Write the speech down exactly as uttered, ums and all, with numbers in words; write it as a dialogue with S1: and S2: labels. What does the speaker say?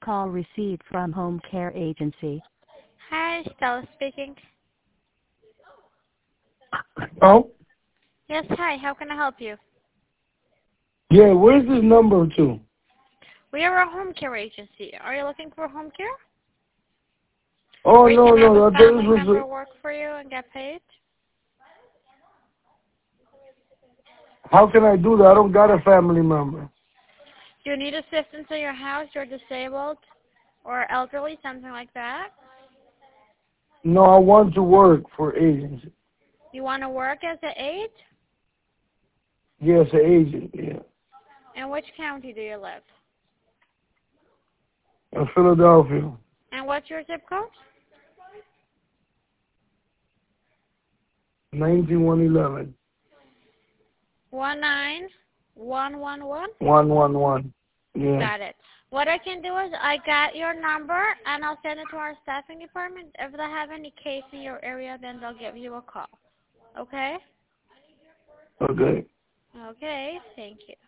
S1: call received from Home Care Agency.
S2: Hi, Stella speaking.
S3: Oh?
S2: Yes, hi. How can I help you?
S3: Yeah, where's this number to?
S2: We are a home care agency. Are you looking for home care?
S3: Oh,
S2: Where you
S3: no,
S2: can have
S3: no,
S2: a
S3: I thought
S2: family
S3: this was
S2: member
S3: a...
S2: work for you and get paid?
S3: How can I do that? I don't got a family member.
S2: Do you need assistance in your house? You're disabled or elderly, something like that?
S3: No, I want to work for agency.
S2: You want to work as an aide?
S3: Yes, an agent, yeah.
S2: In which county do you live?
S3: In Philadelphia.
S2: And what's your zip code?
S3: nineteen one eleven.
S2: One nine one one one.
S3: one one one. Yeah.
S2: Got it. What I can do is I got your number and I'll send it to our staffing department. If they have any case in your area, then they'll give you a call. Okay?
S3: Okay.
S2: Okay. Thank you.